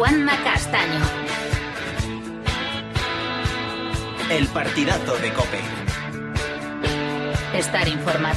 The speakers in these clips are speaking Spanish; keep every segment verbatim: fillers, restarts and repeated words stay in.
Juanma Castaño. El partidazo de COPE. Estar informado.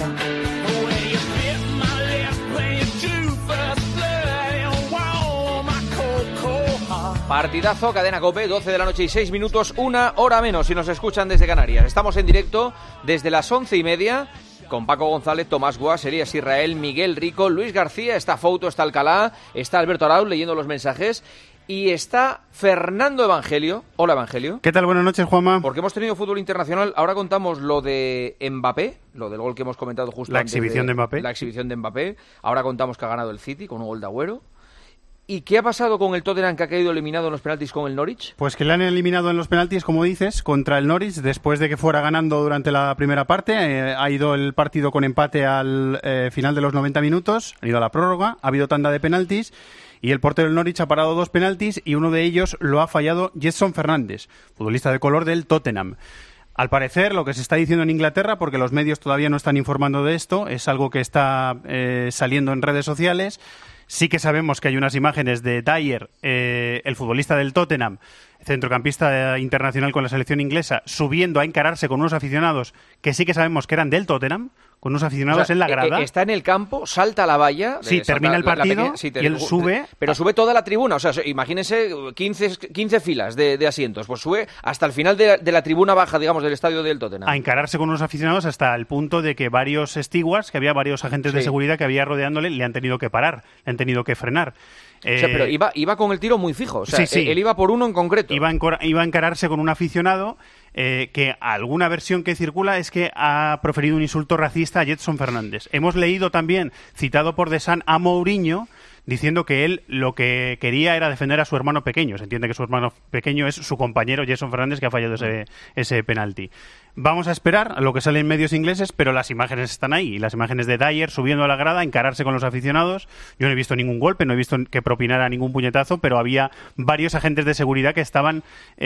Partidazo, cadena COPE, doce de la noche y seis minutos, una hora menos si nos escuchan desde Canarias. Estamos en directo desde las once y media con Paco González, Tomás Guas, Elías Israel, Miguel Rico, Luis García, está Fouto, está Alcalá, está Alberto Arauz leyendo los mensajes y está Fernando Evangelio. Hola, Evangelio. ¿Qué tal? Buenas noches, Juanma. Porque hemos tenido fútbol internacional. Ahora contamos lo de Mbappé, lo del gol que hemos comentado justo La antes exhibición de, de Mbappé. La exhibición de Mbappé. Ahora contamos que ha ganado el City con un gol de Agüero. ¿Y qué ha pasado con el Tottenham, que ha caído eliminado en los penaltis con el Norwich? Pues que le han eliminado en los penaltis, como dices, contra el Norwich, después de que fuera ganando durante la primera parte. Eh, ha ido el partido con empate al eh, final de los noventa minutos, ha ido a la prórroga, ha habido tanda de penaltis, y el portero del Norwich ha parado dos penaltis, y uno de ellos lo ha fallado Gedson Fernández, futbolista de color del Tottenham. Al parecer, lo que se está diciendo en Inglaterra, porque los medios todavía no están informando de esto, es algo que está eh, saliendo en redes sociales. Sí que sabemos que hay unas imágenes de Dyer, eh, el futbolista del Tottenham, centrocampista internacional con la selección inglesa, subiendo a encararse con unos aficionados que sí que sabemos que eran del Tottenham, con unos aficionados, o sea, en la grada. Está en el campo, salta a la valla. Sí, termina el partido la, la pequeña, sí, te, y él sube. Pero sube toda la tribuna, o sea, imagínense quince, quince filas de, de asientos, pues sube hasta el final de, de la tribuna baja, digamos, del estadio del Tottenham. A encararse con unos aficionados hasta el punto de que varios stewards, que había varios agentes sí. de seguridad que había rodeándole, le han tenido que parar, le han tenido que frenar. Eh, o sea, pero iba, iba con el tiro muy fijo, o sea, sí, sí. él iba por uno en concreto. Iba, en, iba a encararse con un aficionado eh, que alguna versión que circula es que ha proferido un insulto racista a Gedson Fernández. Hemos leído también, citado por The Sun, a Mourinho, diciendo que él lo que quería era defender a su hermano pequeño. Se entiende que su hermano pequeño es su compañero Gedson Fernández, que ha fallado ese, ese penalti. Vamos a esperar a lo que sale en medios ingleses, pero las imágenes están ahí. Y las imágenes de Dyer subiendo a la grada, encararse con los aficionados. Yo no he visto ningún golpe, no he visto que propinara ningún puñetazo, pero había varios agentes de seguridad que estaban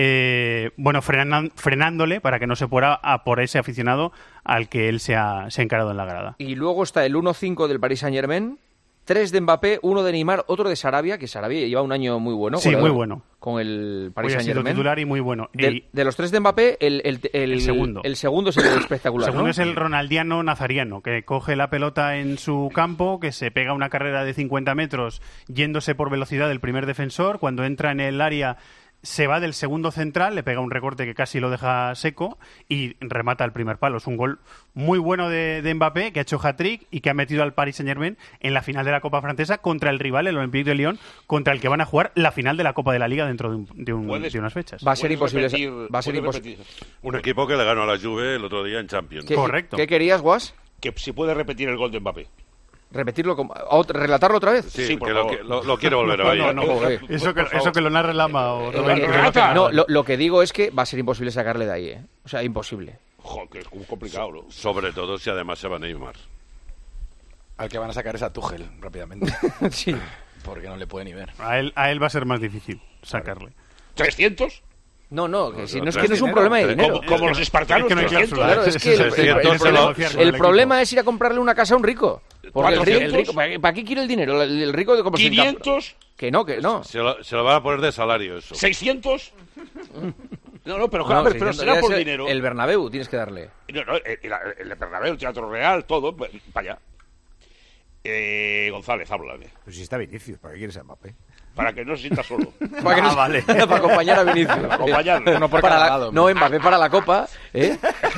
eh, bueno frenan, frenándole para que no se fuera a por ese aficionado al que él se ha, se ha encarado en la grada. Y luego está el uno cinco del Paris Saint-Germain. Tres de Mbappé, uno de Neymar, otro de Sarabia, que Sarabia lleva un año muy bueno. Sí, con el, muy bueno. Con el Paris Saint-Germain. Ha sido titular y muy bueno. De, y... de los tres de Mbappé, el, el, el, el segundo. El segundo es el espectacular, El segundo ¿no? es el ronaldiano nazariano, que coge la pelota en su campo, que se pega una carrera de cincuenta metros yéndose por velocidad del primer defensor. Cuando entra en el área, se va del segundo central, le pega un recorte que casi lo deja seco y remata el primer palo. Es un gol muy bueno de, de Mbappé, que ha hecho hat-trick y que ha metido al Paris Saint-Germain en la final de la Copa Francesa contra el rival, el Olympique de Lyon, contra el que van a jugar la final de la Copa de la Liga dentro de, un, de, un, de unas fechas. Va a ser imposible. Repetir, va a ser imposible. Un equipo que le ganó a la Juve el otro día en Champions. ¿Qué, Correcto. ¿Qué querías, Guas? Que si puede repetir el gol de Mbappé. ¿Repetirlo? Como, ¿Relatarlo otra vez? Sí, sí porque lo, lo, lo quiero volver a ver. No, no, no, eso, que, eso que lo narre Lama o Rubén. No, lo, lo que digo es que va a ser imposible sacarle de ahí, ¿eh? O sea, imposible. Joder, que es complicado, ¿no? Sobre todo si además se va Neymar. Al que van a sacar es a Tuchel, rápidamente. Sí. Porque no le puede ni ver. A él, a él va a ser más difícil sacarle. ¿trescientos? No, no, que no, si no, no es que no es un problema de dinero. Como, como los espartanos, es que no hay trescientos. cláusula. Claro, es que el, el, el, el, problema, el problema es ir a comprarle una casa a un rico. Porque el rico, el rico ¿para, ¿Para qué quiere el dinero? El, el rico de como ¿quinientos? Que no, que no. Se lo, se lo van a poner de salario eso. ¿seiscientos? No, no, pero, No, claro, si pero no, será por el, dinero. El Bernabéu tienes que darle. No, no, el, el, el Bernabéu, el Teatro Real, todo, para allá. Eh, González, háblame. Pues si está Vinicius, ¿para qué quieres a Mbappé? Para que no se sienta solo. Para que no, ah, vale. Para acompañar a Vinicius. Para acompañarlo. No, para la, no, Mbappé para la Copa, ¿eh?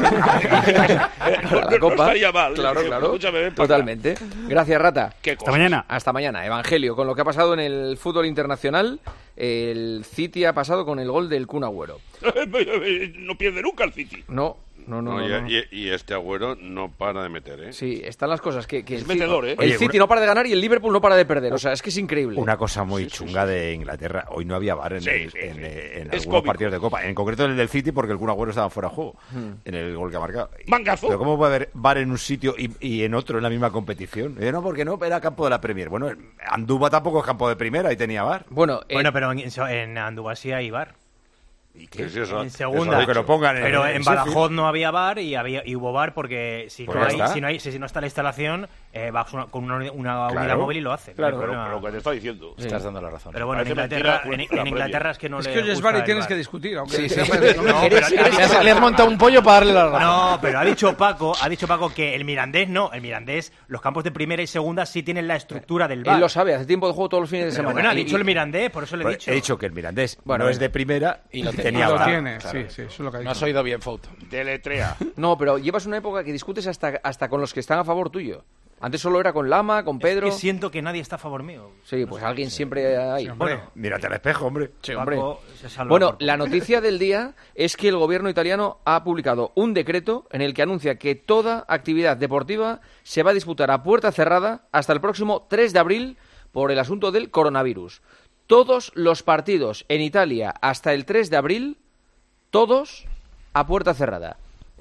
Para la Copa. No estaría mal. Claro, eh, claro. Escúchame, Totalmente. Gracias, Rata. ¿Qué Hasta mañana. Hasta mañana. Evangelio, con lo que ha pasado en el fútbol internacional, el City ha pasado con el gol del Kun Agüero. No pierde nunca el City. No. No, no, no, no, no. Y, y este Agüero no para de meter, ¿eh? Sí, están las cosas que, que es el, metedor, ¿eh? el Oye, City una... no para de ganar y el Liverpool no para de perder. O sea, es que es increíble. Una cosa muy chunga de Inglaterra. Hoy no había V A R en, sí, el, sí, en, sí. en, en algunos cómico. partidos de Copa. En concreto en el del City, porque el Kun Agüero estaba fuera de juego hmm. en el gol que ha marcado. ¡Mangazo! Pero ¿cómo puede haber V A R en un sitio y, y en otro en la misma competición? Eh, no, porque no, era campo de la Premier. Bueno, Andúba tampoco es campo de primera y tenía V A R. Bueno, eh... bueno pero en, en Andúba sí hay V A R. ¿Y qué? Sí, sí, eso- En eso segunda. ha dicho. Que lo pongan en Pero en en Sheffield. Badajoz no había bar y había y hubo bar porque si, Pues no ya hay, está. si, no hay, si, si no está la instalación, eh, vas una- con una, una unidad Claro. móvil y lo hace. Claro. No hay Pero, problema. pero lo que te está diciendo. Estás dando la razón. Pero bueno, en Parece Inglaterra, mentira, en, cultura en Inglaterra previa. es que no Es le que oyes gusta bar y el tienes bar. que discutir. Aunque Sí, sí. no, No, Eres- pero eres- ha- Le has montado un pollo para darle la razón. No, pero ha dicho Paco, ha dicho Paco que el Mirandés no, el Mirandés, los campos de primera y segunda sí tienen la estructura del bar. Él lo sabe, hace tiempo de juego todos los fines de Pero semana. bueno, ha Y- dicho el Mirandés, por eso le he Pues dicho. he dicho que el Mirandés Bueno, no es venga. de primera Y lo y te- tenía lo bar. tiene, Claro. sí, sí, eso es lo que ha No dicho. has oído bien, Foto. Deletrea. No, pero llevas una época que discutes hasta, hasta con los que están a favor tuyo. Antes solo era con Lama, con Pedro. Es que siento que nadie está a favor mío. Sí, pues alguien siempre hay. Bueno, Mírate al espejo, hombre. Sí, hombre. Paco se salva Bueno, por poco. la noticia del día es que el gobierno italiano ha publicado un decreto en el que anuncia que toda actividad deportiva se va a disputar a puerta cerrada hasta el próximo tres de abril por el asunto del coronavirus. Todos los partidos en Italia hasta el tres de abril, todos a puerta cerrada.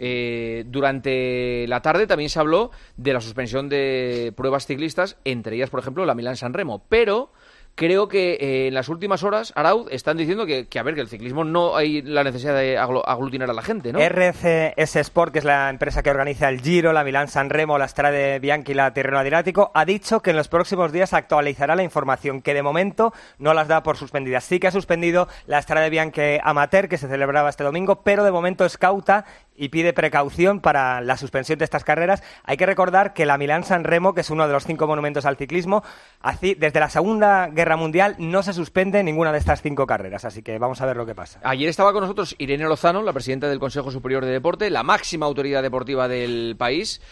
Eh, durante la tarde también se habló de la suspensión de pruebas ciclistas, entre ellas, por ejemplo, la Milán-San Remo, pero creo que eh, en las últimas horas, Arauz, están diciendo que, que, a ver, que el ciclismo no hay la necesidad de aglo- aglutinar a la gente, ¿no? R C S Sport, que es la empresa que organiza el Giro, la Milán-San Remo, la Strade Bianchi y la Tirreno Adriático, ha dicho que en los próximos días actualizará la información, que de momento no las da por suspendidas. Sí que ha suspendido la Strade Bianchi Amateur, que se celebraba este domingo, pero de momento es cauta y pide precaución para la suspensión de estas carreras. Hay que recordar que la Milán-San Remo, que es uno de los cinco monumentos al ciclismo, así, desde la Segunda Guerra Mundial no se suspende ninguna de estas cinco carreras, así que vamos a ver lo que pasa. Ayer estaba con nosotros Irene Lozano, la presidenta del Consejo Superior de Deporte, la máxima autoridad deportiva del país.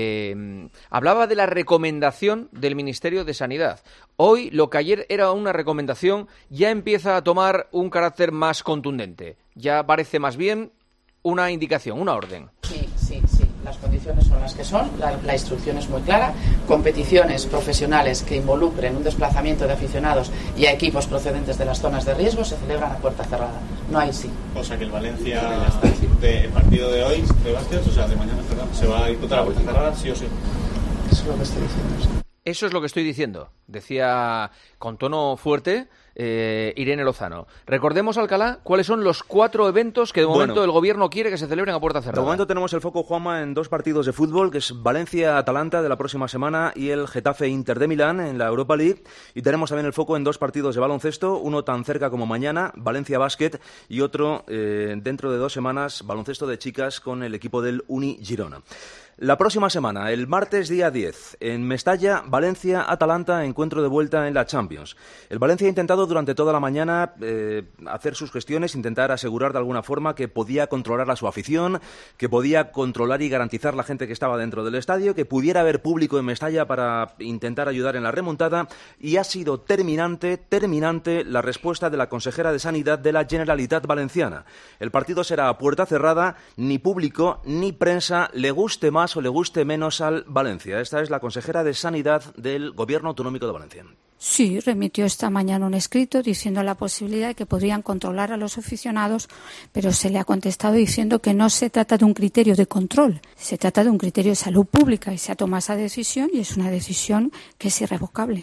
Eh, hablaba de la recomendación del Ministerio de Sanidad. Hoy, lo que ayer era una recomendación, ya empieza a tomar un carácter más contundente. Ya parece más bien una indicación, una orden. Sí, sí, sí. Las condiciones son las que son, la, la instrucción es muy clara. Competiciones profesionales que involucren un desplazamiento de aficionados y a equipos procedentes de las zonas de riesgo se celebran a puerta cerrada. No hay sí. O sea que el Valencia, de, el partido de hoy, de Básquet, o sea, de mañana, perdón, se va a disputar a puerta cerrada, sí o sí. Eso es lo que estoy diciendo. Eso es lo que estoy diciendo, decía con tono fuerte eh, Irene Lozano. Recordemos, Alcalá, cuáles son los cuatro eventos que de momento Bueno, el gobierno quiere que se celebren a puerta de cerrada. momento tenemos el foco, Juanma, en dos partidos de fútbol, que es Valencia-Atalanta de la próxima semana y el Getafe-Inter de Milán en la Europa League. Y tenemos también el foco en dos partidos de baloncesto, uno tan cerca como mañana, Valencia-Basket, y otro eh, dentro de dos semanas, baloncesto de chicas con el equipo del Uni Girona. La próxima semana, el martes día diez, en Mestalla, Valencia-Atalanta, encuentro de vuelta en la Champions. El Valencia ha intentado durante toda la mañana eh, hacer sus gestiones, intentar asegurar de alguna forma que podía controlar a su afición, que podía controlar y garantizar la gente que estaba dentro del estadio, que pudiera haber público en Mestalla para intentar ayudar en la remontada, y ha sido terminante, terminante la respuesta de la consejera de Sanidad de la Generalitat Valenciana. El partido será a puerta cerrada, ni público ni prensa, le guste más o le guste menos al Valencia. Esta es la consejera de Sanidad del Gobierno Autonómico de Valencia. Sí, remitió esta mañana un escrito diciendo la posibilidad de que podrían controlar a los aficionados, pero se le ha contestado diciendo que no se trata de un criterio de control, se trata de un criterio de salud pública y se ha tomado esa decisión y es una decisión que es irrevocable.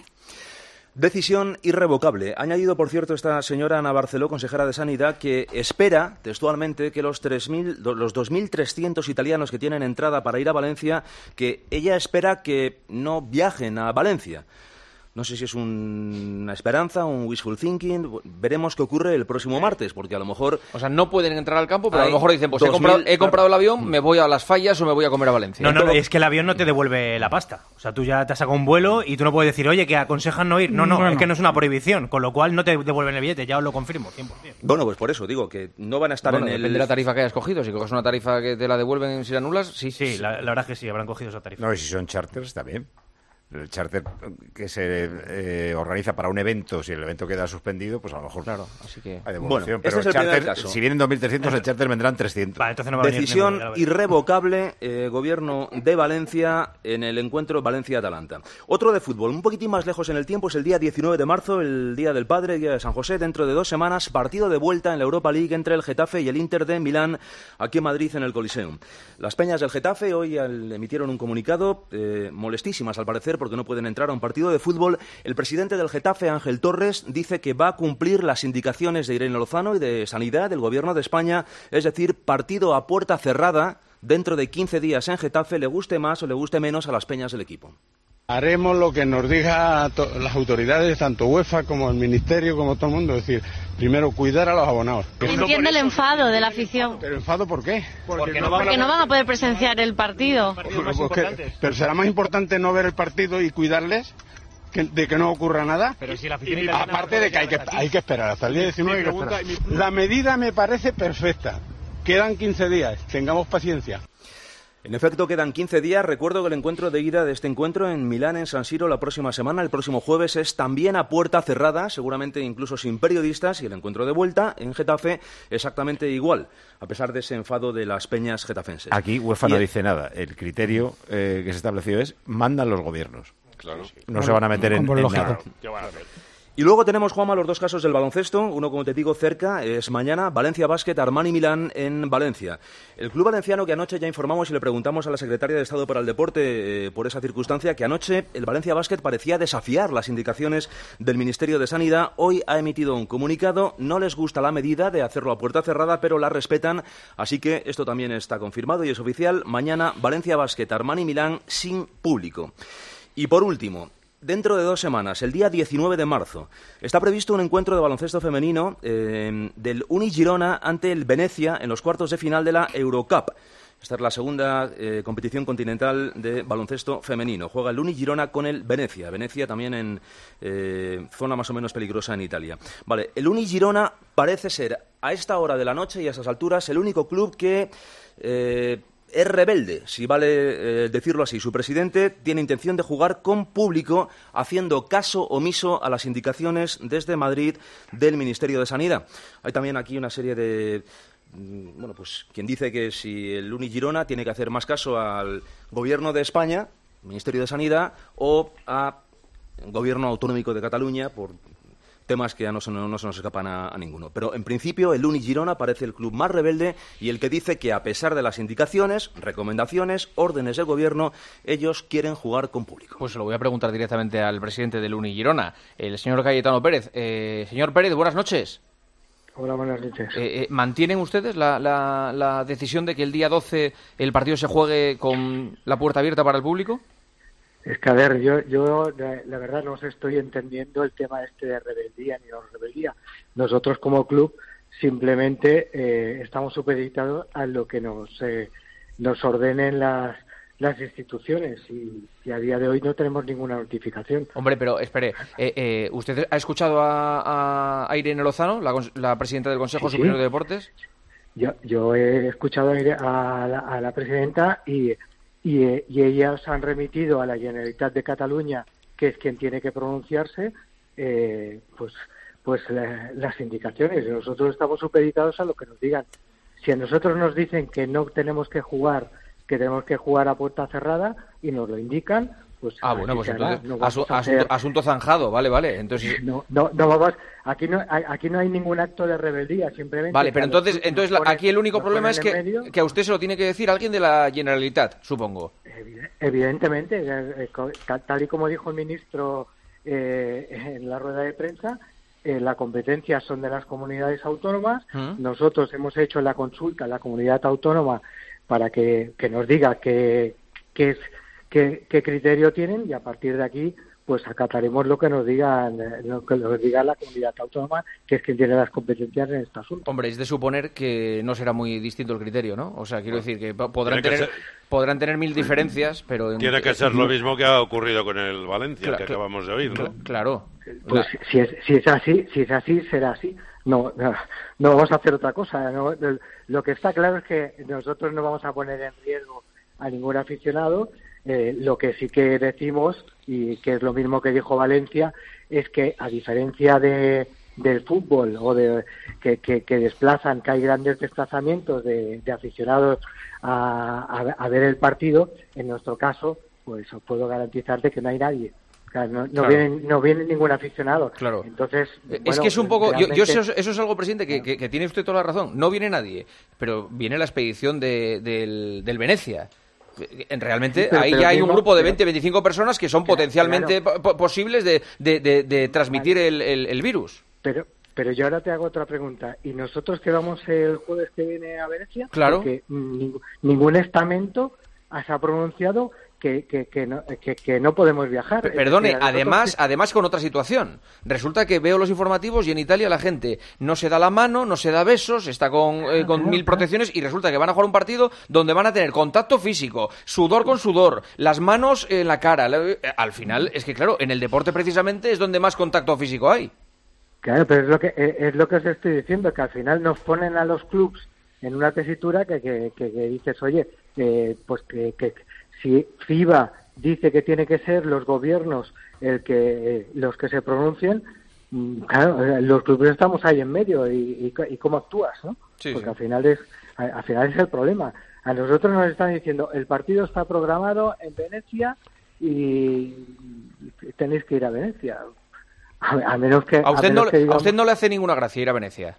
Decisión irrevocable. Ha añadido, por cierto, esta señora Ana Barceló, consejera de Sanidad, que espera, textualmente, que los tres mil, los dos mil trescientos italianos que tienen entrada para ir a Valencia, que ella espera que no viajen a Valencia. No sé si es un, una esperanza, un wishful thinking. Veremos qué ocurre el próximo martes, porque a lo mejor... O sea, no pueden entrar al campo, pero a Hay lo mejor dicen, pues he dos comprado, mil, he comprado claro. el avión, me voy a Las Fallas o me voy a comer a Valencia. No, no, es que el avión no te devuelve la pasta. O sea, tú ya te has sacado un vuelo y tú no puedes decir, oye, que aconsejan no ir. No, no, Bueno. es que no es una prohibición, con lo cual no te devuelven el billete, ya os lo confirmo, cien por ciento. Bueno, pues por eso digo que no van a estar Bueno, en el... depende de la tarifa que hayas cogido. Si coges una tarifa que te la devuelven si la anulas, sí. Sí, la, la verdad es que sí, habrán cogido esa tarifa. No, y si son charters, también. El charter que se eh, organiza para un evento, si el evento queda suspendido, pues a lo mejor claro, así que hay devolución. Bueno, pero este es el charter, primer caso. si vienen dos mil trescientos, el charter vendrán trescientos. Vale, entonces no va a venir Decisión ninguno, ya lo veré. irrevocable, eh, Gobierno de Valencia en el encuentro Valencia-Atalanta. Otro de fútbol, un poquitín más lejos en el tiempo, es el día diecinueve de marzo, el Día del Padre, el Día de San José. Dentro de dos semanas, partido de vuelta en la Europa League entre el Getafe y el Inter de Milán, aquí en Madrid, en el Coliseum. Las peñas del Getafe hoy al- emitieron un comunicado, eh, molestísimas al parecer, porque no pueden entrar a un partido de fútbol. El presidente del Getafe, Ángel Torres, dice que va a cumplir las indicaciones de Irene Lozano y de Sanidad del Gobierno de España, es decir, partido a puerta cerrada dentro de quince días en Getafe, le guste más o le guste menos a las peñas del equipo. Haremos lo que nos diga las autoridades, tanto UEFA como el Ministerio, como todo el mundo. Es decir, primero, cuidar a los abonados. Entiende el enfado de la afición. ¿Pero enfado por qué? Porque no van, Porque no van a poder presenciar el partido. Pues que, pero será más importante no ver el partido y cuidarles que, de que no ocurra nada. Pero si la afición italiana Aparte de que hay que, hay que esperar hasta el día diecinueve. Hay que esperar. La medida me parece perfecta. Quedan quince días. Tengamos paciencia. En efecto, quedan quince días. Recuerdo que el encuentro de ida de este encuentro en Milán, en San Siro, la próxima semana, el próximo jueves, es también a puerta cerrada, seguramente incluso sin periodistas, y el encuentro de vuelta en Getafe exactamente igual, a pesar de ese enfado de las peñas getafenses. Aquí UEFA y no el... dice nada. El criterio eh, que se estableció es mandan los gobiernos. Claro. No bueno, se van a meter en, en nada. ¿Qué van a hacer? Y luego tenemos, Juanma, los dos casos del baloncesto. Uno, como te digo, cerca, es mañana, Valencia Basket, Armani Milán en Valencia. El club valenciano, que anoche ya informamos y le preguntamos a la secretaria de Estado para el Deporte eh, por esa circunstancia, que anoche el Valencia Basket parecía desafiar las indicaciones del Ministerio de Sanidad. Hoy ha emitido un comunicado. No les gusta la medida de hacerlo a puerta cerrada, pero la respetan. Así que esto también está confirmado y es oficial. Mañana, Valencia Basket, Armani Milán sin público. Y por último, dentro de dos semanas, el día diecinueve de marzo, está previsto un encuentro de baloncesto femenino eh, del Uni Girona ante el Venecia en los cuartos de final de la Eurocup. Esta es la segunda eh, competición continental de baloncesto femenino. Juega el Uni Girona con el Venecia. Venecia también en eh, zona más o menos peligrosa en Italia. Vale, el Uni Girona parece ser, a esta hora de la noche y a esas alturas, el único club que... Eh, es rebelde, si vale eh, decirlo así. Su presidente tiene intención de jugar con público, haciendo caso omiso a las indicaciones desde Madrid del Ministerio de Sanidad. Hay también aquí una serie de... Bueno, pues quien dice que si el Uni Girona tiene que hacer más caso al Gobierno de España, Ministerio de Sanidad, o al Gobierno Autonómico de Cataluña, por temas que ya no se, no, no se nos escapan a, a ninguno. Pero en principio el Uni Girona parece el club más rebelde y el que dice que a pesar de las indicaciones, recomendaciones, órdenes del gobierno, ellos quieren jugar con público. Pues se lo voy a preguntar directamente al presidente del Uni Girona, el señor Cayetano Pérez. Eh, señor Pérez, buenas noches. Hola, buenas noches. Eh, eh, ¿Mantienen ustedes la, la, la decisión de que el día doce el partido se juegue con la puerta abierta para el público? Es que, a ver, yo, yo la, la verdad no estoy entendiendo el tema este de rebeldía ni no rebeldía. Nosotros como club simplemente eh, estamos supeditados a lo que nos eh, nos ordenen las las instituciones y, y a día de hoy no tenemos ninguna notificación. Hombre, pero espere, eh, eh, ¿usted ha escuchado a, a Irene Lozano, la, la presidenta del Consejo Sí, Superior sí. de Deportes? Yo, yo he escuchado a la, a la presidenta y... Y, y ellas han remitido a la Generalitat de Cataluña, que es quien tiene que pronunciarse, eh, pues pues la, las indicaciones. Nosotros estamos supeditados a lo que nos digan. Si a nosotros nos dicen que no tenemos que jugar, que tenemos que jugar a puerta cerrada y nos lo indican, pues ah, bueno, pues entonces no asu a asunto, hacer... asunto zanjado, vale, vale. Entonces No, no, no vamos, aquí no, aquí no hay ningún acto de rebeldía, simplemente... vale, pero entonces, nos entonces la, ponen- aquí el único nos problema ponen es en que, medio. que a usted se lo tiene que decir alguien de la Generalitat, supongo. Evidentemente, eh, eh, co- tal tal y como dijo el ministro eh, en la rueda de prensa, eh, la competencia son de las comunidades autónomas. ¿Mm? Nosotros hemos hecho la consulta a la comunidad autónoma para que, que nos diga qué, qué, es, qué, qué criterio tienen y a partir de aquí pues acataremos lo que nos digan, eh, lo que nos diga la comunidad autónoma, que es quien tiene las competencias en este asunto. Hombre, es de suponer que no será muy distinto el criterio, ¿no? O sea, quiero decir que po- podrán Tiene que tener podrán tener mil diferencias, pero... en- Tiene que ser lo mismo que ha ocurrido con el Valencia, Cla- que cla- acabamos de oír, ¿no? cla- Claro. Pues si, si es, si es así, si es así, será así. No, no, no vamos a hacer otra cosa. ¿no? Lo que está claro es que nosotros no vamos a poner en riesgo a ningún aficionado. Eh, lo que sí que decimos, y que es lo mismo que dijo Valencia, es que a diferencia de del fútbol o de que, que, que desplazan, que hay grandes desplazamientos de, de aficionados a, a, a ver el partido, en nuestro caso, pues os puedo garantizar de que no hay nadie. O sea, no, no, Claro. viene, no viene ningún aficionado. Claro. Entonces, Es bueno, que es un poco... Yo, yo realmente- eso, eso es algo, presidente, que, que, que tiene usted toda la razón. No viene nadie, pero viene la expedición de, del, del Venecia. Realmente Sí, pero- ahí pero ya hay un mismo- grupo de pero- veinte, veinticinco personas que son Claro, potencialmente claro. po- posibles de, de, de, de transmitir el, el, el virus. Pero, pero yo ahora te hago otra pregunta. ¿Y nosotros que vamos el jueves que viene a Venecia? Claro. Porque ning- ningún estamento se ha pronunciado que, que, que, no, que, que no podemos viajar. P- Es Perdone, decir, a nosotros además, que- además con otra situación. Resulta que veo los informativos y en Italia la gente no se da la mano, no se da besos, está con, eh, con mil protecciones y resulta que van a jugar un partido donde van a tener contacto físico, sudor con sudor, las manos en la cara. La- eh, Al final, es que claro, en el deporte precisamente es donde más contacto físico hay. Claro, pero es lo que es es lo que os estoy diciendo, que al final nos ponen a los clubs en una tesitura que, que, que, que dices, oye, eh, pues que, que si FIBA dice que tiene que ser los gobiernos el que eh, los que se pronuncien, mm, claro, eh, los clubes estamos ahí en medio y, y, y cómo actúas, ¿no? Sí, Porque sí. al final es al al final es el problema. A nosotros nos están diciendo el partido está programado en Venecia y tenéis que ir a Venecia. A, a menos que A usted, menos no, que a digamos- usted no le hace ninguna gracia ir a Venecia.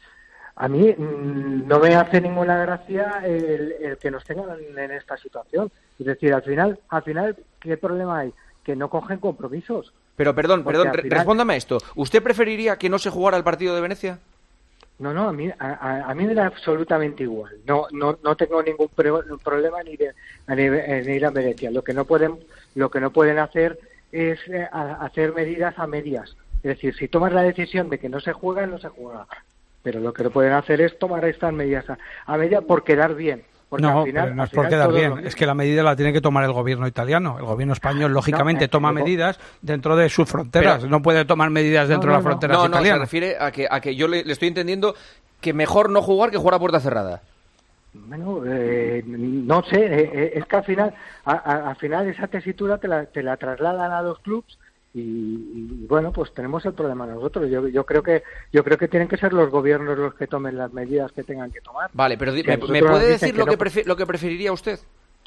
a mí mm, no me hace ninguna gracia el, el que nos tengan en, en esta situación. Es decir, al final, al final, ¿qué problema hay? Que no cogen compromisos. Pero perdón, Porque perdón, al re- final- respóndame a esto. ¿Usted preferiría que no se jugara el partido de Venecia? No, no, a mí, a, a- a mí me da absolutamente igual. No, no, no tengo ningún pro- problema ni de, ni de- en ir a Venecia. Lo que no pueden, lo que no pueden hacer es eh, a- hacer medidas a medias. Es decir, si tomas la decisión de que no se juega, no se juega. Pero lo que no pueden hacer es tomar estas medidas a, a medias por quedar bien. Porque No, al final, pero no al es por final quedar todo bien, lo- es que la medida la tiene que tomar el gobierno italiano. El gobierno español, lógicamente, eh, toma pero- medidas dentro de sus fronteras. Pero- no puede tomar medidas dentro no, de las no, fronteras no, no, se italianas. refiere a que, a que yo le, le estoy entendiendo que mejor no jugar que jugar a puerta cerrada. Bueno, eh, no sé, eh, eh, es que al final, a- a- al final esa tesitura te la, te la trasladan a los clubs y, y, bueno, pues tenemos el problema nosotros. Yo, yo creo que yo creo que tienen que ser los gobiernos los que tomen las medidas que tengan que tomar. Vale, pero di- Si ¿me, a me nosotros nos puede dicen decir lo no- que, prefi- lo que preferiría usted?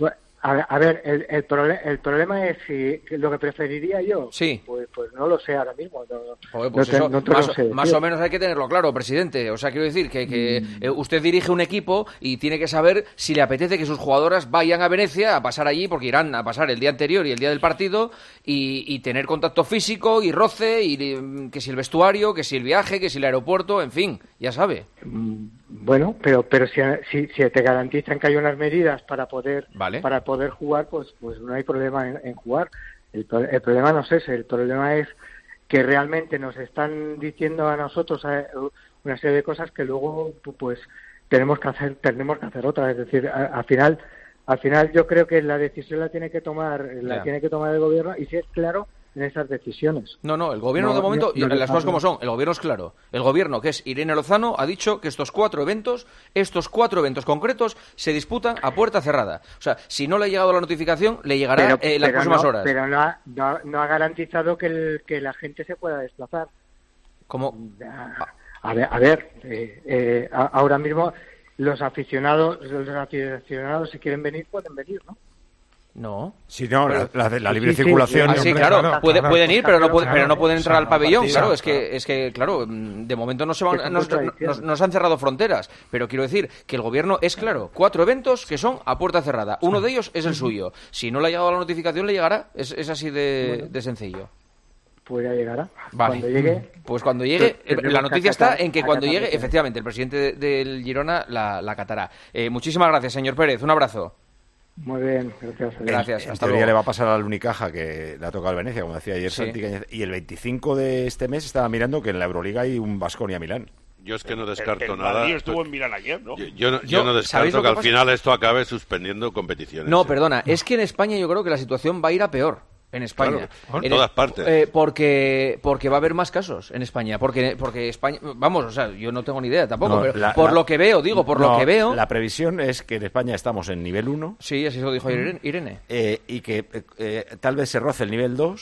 A, a ver, el, el, prole- el problema es si que lo que preferiría yo. Sí. Pues, pues no lo sé ahora mismo. No, Joder, pues no te- eso, no te más, lo o- sé más decir. o menos hay que tenerlo claro, presidente. O sea, quiero decir que, que Mm. eh, usted dirige un equipo y tiene que saber si le apetece que sus jugadoras vayan a Venecia a pasar allí, porque irán a pasar el día anterior y el día del partido, y, y tener contacto físico y roce, y mm, que si el vestuario, que si el viaje, que si el aeropuerto, en fin, ya sabe. Bueno, pero pero si, si, si te garantizan que hay unas medidas para poder Vale. para poder jugar, pues pues no hay problema en, en jugar. El, pro- el problema no es ese, el problema es que realmente nos están diciendo a nosotros eh, una serie de cosas que luego pu- pues tenemos que hacer tenemos que hacer otras. Es decir, a- al final al final yo creo que la decisión la tiene que tomar la Ya. tiene que tomar el gobierno y si es claro en esas decisiones. No, no, el gobierno No, de momento, no, no, las cosas no. como son, el gobierno es claro. El gobierno, que es Irene Lozano, ha dicho que estos cuatro eventos, estos cuatro eventos concretos, se disputan a puerta cerrada. O sea, si no le ha llegado la notificación, le llegará eh, en las pero próximas no, horas. Pero no ha, no, no ha garantizado que, el, que la gente se pueda desplazar. ¿Cómo? A ver, a ver eh, eh, a- ahora mismo los aficionados, los aficionados si quieren venir pueden venir, ¿no? No. Si no, la, la- la libre Sí, sí, circulación. Ah, sí, hombre, claro, claro, puede- claro. pueden ir, pero no, pueden, pero no pueden entrar al pabellón. partido, Claro, es claro. que, es que, claro, mm, de momento no se van, Es una nos, contradicción. nos- nos han cerrado fronteras. Pero quiero decir que el gobierno es claro. Cuatro eventos que son a puerta cerrada. Uno de ellos es el suyo. Si no le ha llegado la notificación, le llegará. Es, es así de, de sencillo. Pues ya llegará. Vale. Cuando llegue. Pues cuando llegue, Pues tendremos la que noticia está acatar- en que cuando acatar llegue, eso. efectivamente, el presidente de- del Girona la, la acatará. Eh, muchísimas gracias, señor Pérez. Un abrazo. Muy bien, gracias. Gracias, En hasta teoría luego. le va a pasar al Unicaja, que le ha tocado al Venecia, como decía ayer Sí. Santi Cañete. Y el veinticinco de este mes estaba mirando que en la Euroliga hay un Baskonia-Milán. Yo es que no El, descarto el nada. Madrid estuvo en Milán ayer, ¿no? Yo, yo no, yo Yo- no ¿sabéis descarto lo que que al pasa? final esto acabe suspendiendo competiciones. No, ¿eh? perdona, es que en España yo creo que la situación va a ir a peor. En España. Claro, en En todas el- partes. eh, porque porque va a haber más casos en España. Porque porque España. Vamos, o sea, yo no tengo ni idea tampoco. No, pero la- por la- lo que veo, digo, por No, lo que veo. La previsión es que en España estamos en nivel uno. Sí, así lo dijo Irene. Irene. eh, y que eh, eh, tal vez se roce el nivel dos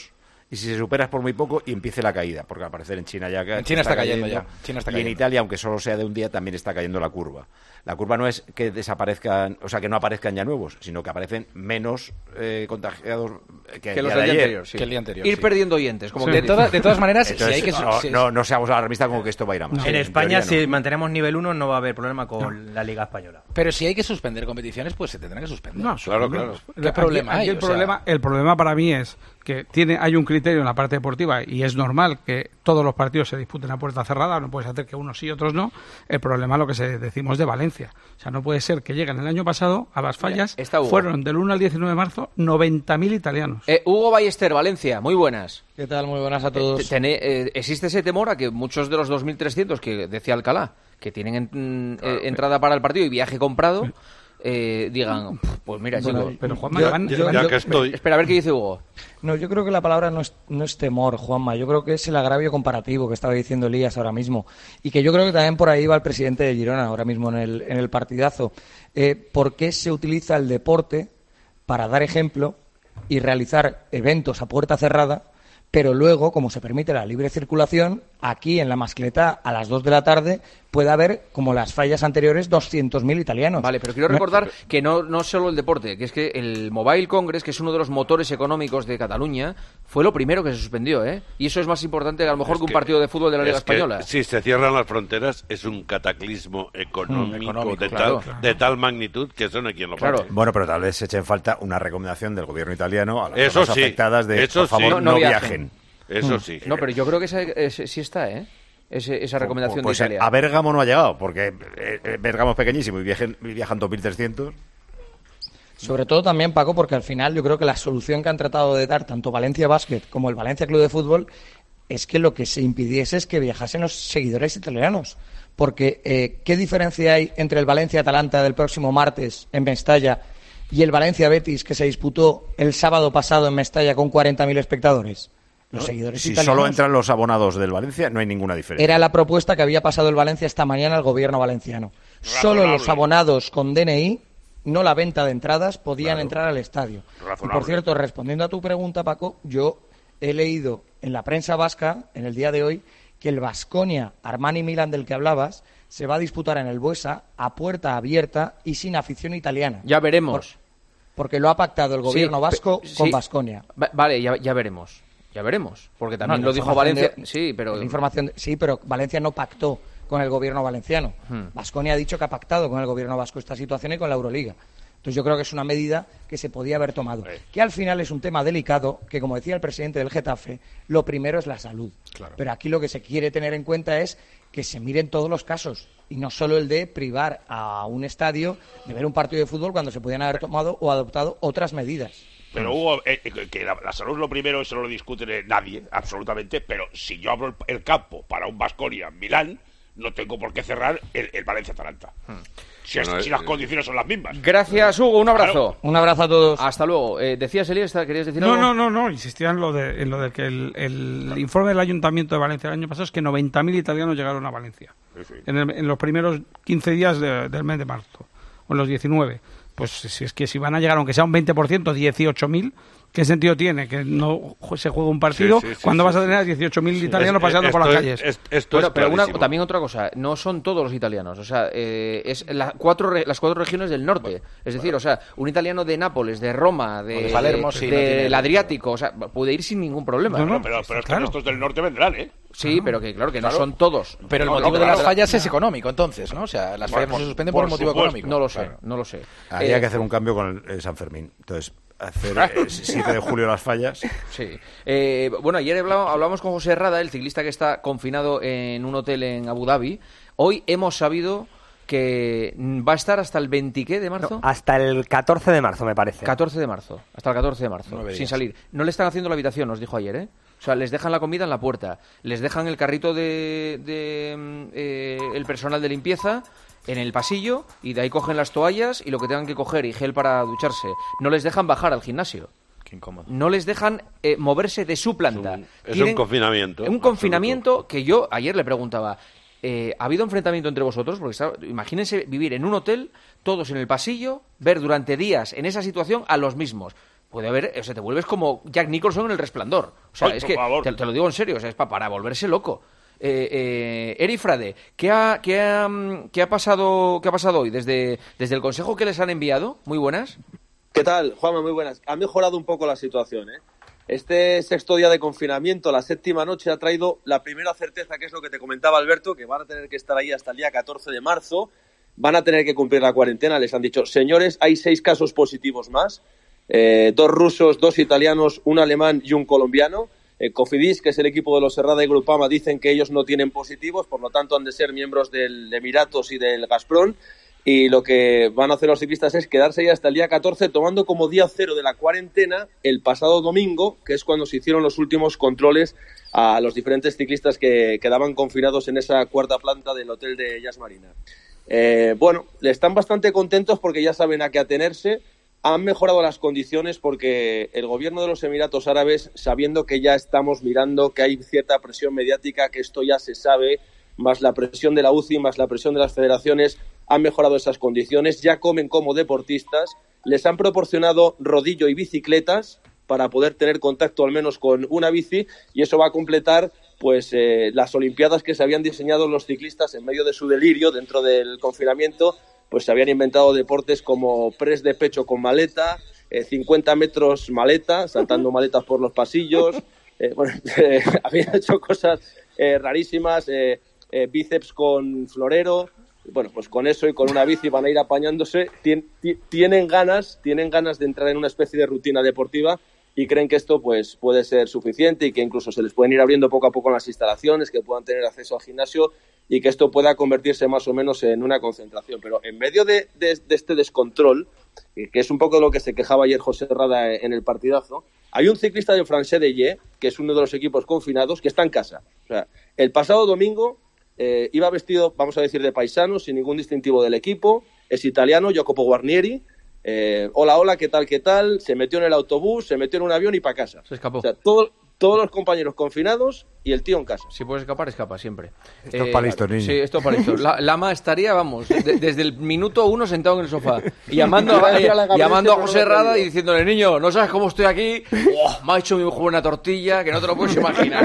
y si se superas por muy poco y empiece la caída, porque al parecer en China ya en China está, está cayendo, cayendo ya. China está y cayendo. en Italia, aunque solo sea de un día, también está cayendo la curva. La curva no es que desaparezcan, o sea, que no aparezcan ya nuevos, sino que aparecen menos eh, contagiados que, que los del día ayer. anterior. Sí. Que el día anterior. Ir sí. perdiendo oyentes, como Sí. que de, toda, de todas maneras, Entonces, si hay que no, si, no, no seamos alarmistas como que esto va a ir a más. No. Sí, En en España, teoría, si no. mantenemos nivel uno, no va a haber problema con no. la Liga Española. Pero si hay que suspender competiciones, pues se tendrán que suspender. No, Claro, claro. ¿Qué Aquí- problema aquí hay? el, O sea, problema, el problema para mí es que tiene hay un criterio en la parte deportiva y es normal que todos los partidos se disputen a puerta cerrada, no puedes hacer que unos sí y otros no. El problema es lo que se decimos de Valencia. O sea, no puede ser que lleguen el año pasado a las fallas, Está Hugo. fueron del uno al diecinueve de marzo noventa mil italianos. Eh, Hugo Ballester, Valencia, muy buenas. ¿Qué tal? Muy buenas a todos. Eh, tené- eh, ¿Existe ese temor a que muchos de los dos mil trescientos que decía Alcalá, que tienen en- eh, entrada para el partido y viaje comprado, eh, digan, pues mira, Bueno, chicos, pero Juanma, yo- que van- yo- van- Ya yo- que estoy. espera a ver qué dice Hugo. No, yo creo que la palabra no es, no es temor, Juanma. Yo creo que es el agravio comparativo que estaba diciendo Elías ahora mismo. Y que yo creo que también por ahí va el presidente de Girona ahora mismo en el, en el partidazo. Eh, ¿Por qué se utiliza el deporte para dar ejemplo y realizar eventos a puerta cerrada? Pero luego, como se permite la libre circulación, aquí en la Mascleta a las dos de la tarde puede haber, como las fallas anteriores, doscientos mil italianos. Vale, pero quiero No- recordar que no, no solo el deporte, que es que el Mobile Congress, que es uno de los motores económicos de Cataluña, fue lo primero que se suspendió, ¿eh? Y eso es más importante que a lo mejor Es que un que- partido de fútbol de la Liga Es que Española. si se cierran las fronteras es un cataclismo económico, Mm, económico, de, claro. tal, de tal magnitud que eso no hay quien lo Claro. pague. Bueno, pero tal vez se eche en falta una recomendación del gobierno italiano a las Eso zonas sí, afectadas de, eso por favor, sí. no, No- no viajen. viajen. Eso Mm. sí. No, pero yo creo que esa, ese- sí está, ¿eh? Ese- esa recomendación Pues de eh, Italia. a Bérgamo no ha llegado, porque eh, eh, Bérgamo es pequeñísimo y viajan, y viajan dos mil trescientos. Sobre todo también, Paco, porque al final yo creo que la solución que han tratado de dar tanto Valencia Basket como el Valencia Club de Fútbol es que lo que se impidiese es que viajasen los seguidores italianos. Porque, eh, ¿qué diferencia hay entre el Valencia-Atalanta del próximo martes en Mestalla y el Valencia-Betis que se disputó el sábado pasado en Mestalla con cuarenta mil espectadores? Los seguidores Si italianos. solo entran los abonados del Valencia, no hay ninguna diferencia. Era la propuesta que había pasado el Valencia esta mañana al gobierno valenciano. Solo los abonados con D N I, no la venta de entradas, podían Claro. entrar al estadio. Y Razonable. por cierto, respondiendo a tu pregunta, Paco, yo he leído en la prensa vasca, en el día de hoy, que el Baskonia Armani Milan del que hablabas se va a disputar en el Buesa a puerta abierta y sin afición italiana. Ya veremos. Porque lo ha pactado el gobierno Sí, vasco pe- con sí. Baskonia. Va- Vale, ya, ya veremos. Ya veremos. Porque también No, lo la dijo información Valencia. de- sí, pero. la información de- sí, pero Valencia no pactó con el gobierno valenciano. Hmm. Baskonia ha dicho que ha pactado con el gobierno vasco esta situación y con la Euroliga. Entonces yo creo que es una medida que se podía haber tomado. Que al final es un tema delicado, que como decía el presidente del Getafe, lo primero es la salud. Pero aquí lo que se quiere tener en cuenta es que se miren todos los casos y no solo el de privar a un estadio de ver un partido de fútbol cuando se podían haber tomado o adoptado otras medidas. Pero Hugo, eh, eh, que la, la salud es lo primero, eso no lo discute nadie, absolutamente, pero si yo abro el, el campo para un Baskonia Milán, no tengo por qué cerrar el, el Valencia-Atalanta. Si, es- Bueno, si eh, las condiciones son las mismas. Gracias, Hugo. Un abrazo. Un abrazo a todos. Hasta luego. Eh, decías, Elías, ¿querías decir No, algo? no, no, no, insistía en lo de, en lo de que el, el informe del Ayuntamiento de Valencia el año pasado es que noventa mil italianos llegaron a Valencia en, el- en los primeros quince días de- del mes de marzo, o en los diecinueve. Pues si es que si van a llegar, aunque sea un veinte por ciento, dieciocho mil, ¿qué sentido tiene que no ju- se juegue un partido Sí, sí, sí, cuando sí, vas a sí. tener a dieciocho mil Sí. italianos Es- paseando por las calles? Bueno, pero una- también otra cosa, no son todos los italianos, o sea, eh, es la cuatro re- las cuatro regiones del norte, es decir, o sea, un italiano de Nápoles, de Roma, de, O de Palermo, sí, no del tiene- Adriático, o sea, puede ir sin ningún problema. Bueno, pero, pero es que estos del norte vendrán, ¿eh? Sí, pero que claro que Claro. no son todos. Pero el No, motivo no, de las claro. fallas es económico, entonces, ¿no? O sea, las fallas no se suspenden por, un motivo económico. No lo sé, Claro. no lo sé. Habría Eh, que hacer un cambio con el, el San Fermín. Entonces, hacer el siete de julio las fallas. Sí. Eh, bueno, ayer hablamos, hablamos con José Herrada, el ciclista que está confinado en un hotel en Abu Dhabi. Hoy hemos sabido que va a estar hasta el veinte ¿qué de marzo? Hasta el catorce de marzo, me parece. catorce de marzo, hasta el catorce de marzo, Nueve sin días. salir. No le están haciendo la habitación, nos dijo ayer, ¿eh? O sea, les dejan la comida en la puerta, les dejan el carrito de, de mm, eh, el personal de limpieza en el pasillo y de ahí cogen las toallas y lo que tengan que coger y gel para ducharse. No les dejan bajar al gimnasio. Qué incómodo. No les dejan eh, moverse de su planta. Es Tienen un confinamiento. Un confinamiento que yo ayer le preguntaba, eh, ¿ha habido enfrentamiento entre vosotros? Porque está- imagínense vivir en un hotel, todos en el pasillo, ver durante días en esa situación a los mismos. puede haber, o sea, te vuelves como Jack Nicholson en El Resplandor. O sea, Ay, es por que, favor. te, te lo digo en serio, o sea, es pa, para volverse loco. Eh, eh, Eri Frade, ¿qué ha, qué, ha, qué, ha pasado, ¿qué ha pasado hoy? Desde, desde el consejo que les han enviado, muy buenas. ¿Qué tal, Juanma? Muy buenas. Ha mejorado un poco la situación, ¿eh? Este sexto día de confinamiento, la séptima noche, ha traído la primera certeza, que es lo que te comentaba Alberto, que van a tener que estar ahí hasta el día catorce de marzo, van a tener que cumplir la cuarentena. Les han dicho, señores, hay seis casos positivos más, eh, dos rusos, dos italianos, un alemán y un colombiano. Eh, Cofidis, que es el equipo de los Serrada y Grupama, dicen que ellos no tienen positivos, por lo tanto han de ser miembros del Emiratos y del Gazprom, y lo que van a hacer los ciclistas es quedarse ahí hasta el día catorce, tomando como día cero de la cuarentena el pasado domingo, que es cuando se hicieron los últimos controles a los diferentes ciclistas que quedaban confinados en esa cuarta planta del hotel de Yas Marina. Eh, bueno, le están bastante contentos porque ya saben a qué atenerse. Han mejorado las condiciones porque el gobierno de los Emiratos Árabes, sabiendo que ya estamos mirando que hay cierta presión mediática, que esto ya se sabe, más la presión de la U C I, más la presión de las federaciones, han mejorado esas condiciones, ya comen como deportistas, les han proporcionado rodillo y bicicletas para poder tener contacto al menos con una bici, y eso va a completar pues eh, las Olimpiadas que se habían diseñado los ciclistas en medio de su delirio dentro del confinamiento. Pues se habían inventado deportes como press de pecho con maleta, eh, cincuenta metros maleta, saltando maletas por los pasillos. Eh, bueno, eh, habían hecho cosas eh, rarísimas, eh, eh, bíceps con florero. Bueno, pues con eso y con una bici van a ir apañándose. Tien, t- tienen ganas, tienen ganas de entrar en una especie de rutina deportiva y creen que esto pues puede ser suficiente y que incluso se les pueden ir abriendo poco a poco las instalaciones, que puedan tener acceso al gimnasio y que esto pueda convertirse más o menos en una concentración. Pero en medio de, de, de este descontrol, que es un poco de lo que se quejaba ayer José Rada en el partidazo, hay un ciclista del Francés de Ye, que es uno de los equipos confinados, que está en casa. O sea, el pasado domingo eh, iba vestido, vamos a decir, de paisano, sin ningún distintivo del equipo, es italiano, Jacopo Guarnieri. Eh, hola, hola, ¿qué tal, qué tal? Se metió en el autobús, se metió en un avión y para casa. Se escapó. O sea, todo, todos los compañeros confinados y el tío en casa. Si puedes escapar, escapa siempre. Esto es para listos, niño. Sí, esto es para listos. La, Lama estaría, vamos, de, desde el minuto uno sentado en el sofá y llamando a, eh, llamando a José Rada y diciéndole, niño, ¿no sabes cómo estoy aquí? Oh, me ha hecho mi mujer una tortilla que no te lo puedes imaginar.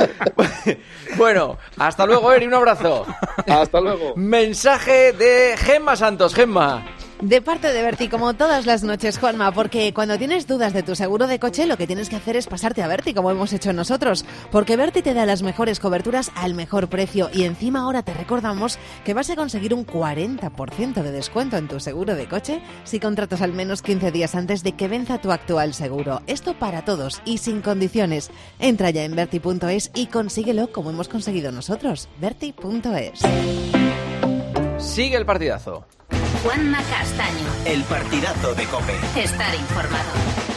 Bueno, hasta luego, Eri, un abrazo. Hasta luego. Mensaje de Gemma Santos. Gemma. De parte de Berti, como todas las noches, Juanma, porque cuando tienes dudas de tu seguro de coche, lo que tienes que hacer es pasarte a Berti, como hemos hecho nosotros, porque Berti te da las mejores coberturas al mejor precio y encima ahora te recordamos que vas a conseguir un cuarenta por ciento de descuento en tu seguro de coche si contratas al menos quince días antes de que venza tu actual seguro. Esto para todos y sin condiciones. Entra ya en Berti punto es y consíguelo como hemos conseguido nosotros. Berti punto es. Sigue el partidazo. Juanma Castaño. El partidazo de COPE. Estar informado.